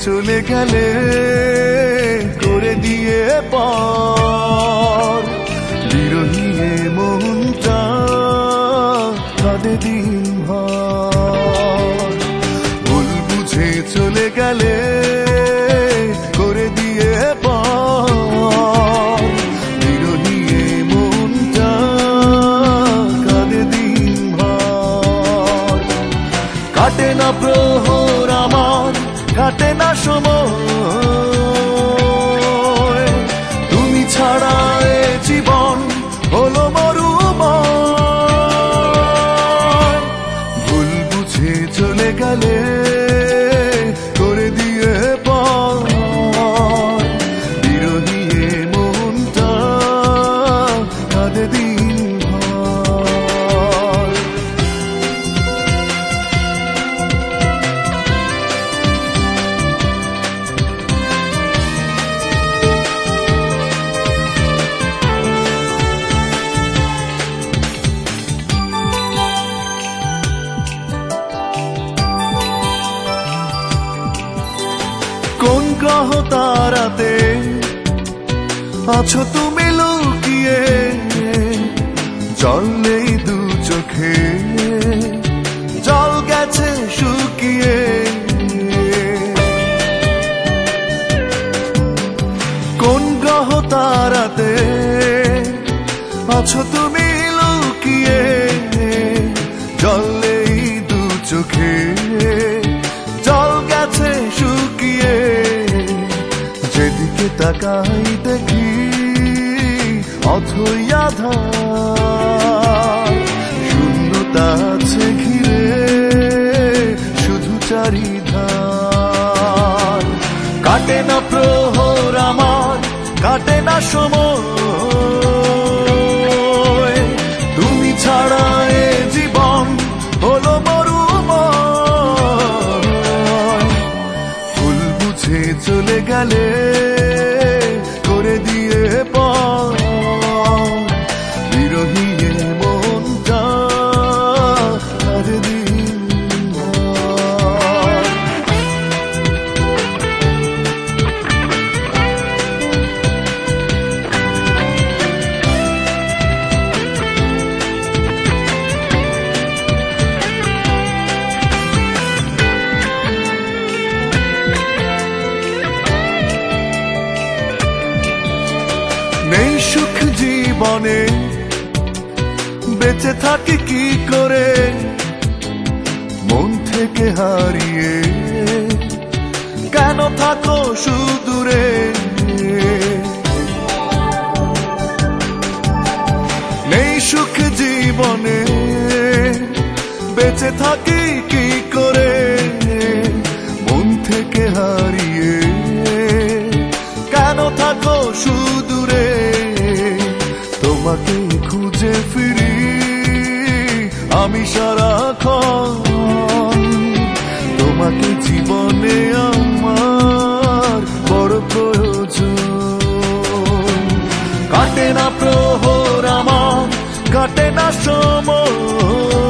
চলে গেলে করে দিয়ে পর বিরহী মনটা কাঁদে দিন ভর ভুল বুঝে চলে গেলে করে দিয়ে পর বিরহী মনটা কাঁদে দিন ভর কাটে না প্রহর আমার কাটে না সময় তুমি ছাড়া এ জীবন হলো মরুময় ভুল বুঝে চলে গেলে করে দিয়ে পর বিরহী মনটা কাঁদে দিন ভর কোন গ্রহ তারাতে আছো তুমি লুকিয়ে জল নেই দু চোখে জল গেছে শুকিয়ে কোন গ্রহ তারাতে আছো তুমি লুকিয়ে জল নেই দু চোখে জল গেছে শুকিয়ে যেদিকে তাকাই দেখি অথই আধার শূন্যতা আছে ঘিরে শুধু চারিধার কাটে না প্রহর আমার কাটে না সময় তুমি ছাড়া এ জীবন হলো মরুময় ফুল বুঝে চলে গেলে করে দিয়ে পর বিরহী মনটা কাঁদে দিন ভর নেই সুখ জীবনে বেঁচে থাকি কি করে মন থেকে হারিয়ে কেন থাকো সুদূরে নেই সুখ জীবনে বেঁচে থাকি কি করে মন থেকে হারিয়ে কেন থাকো সুদূরে তোমাকে খুঁজে ফিরি আমি সারাক্ষণ তোমাকে জীবনে আমার বড় প্রয়োজন কাটে না প্রহর আমার কাটে না সময়